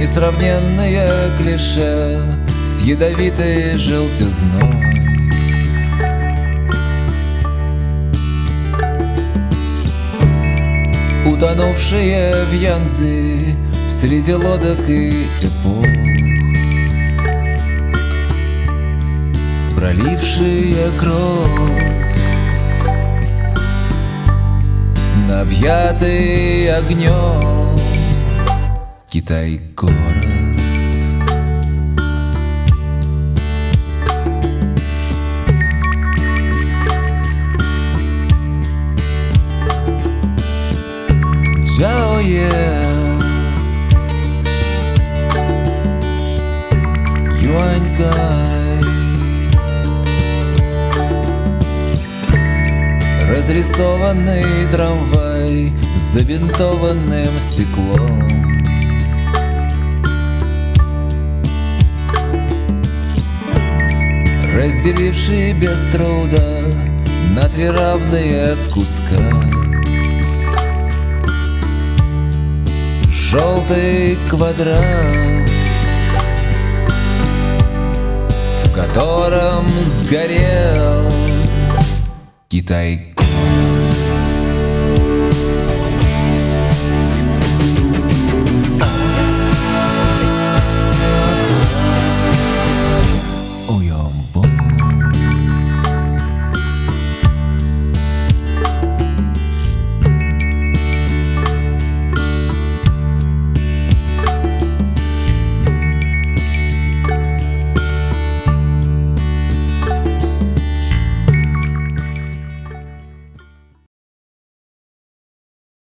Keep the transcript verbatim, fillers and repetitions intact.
Несравненные клише с ядовитой желтизной. Утонувшие в Янцзе среди лодок и эпох, пролившие кровь на объятый огнем Китай-город. Чао-е, Юанькай, разрисованный трамвай с забинтованным стеклом. Разделивший без труда на три равные куска желтый квадрат, в котором сгорел Китай-город.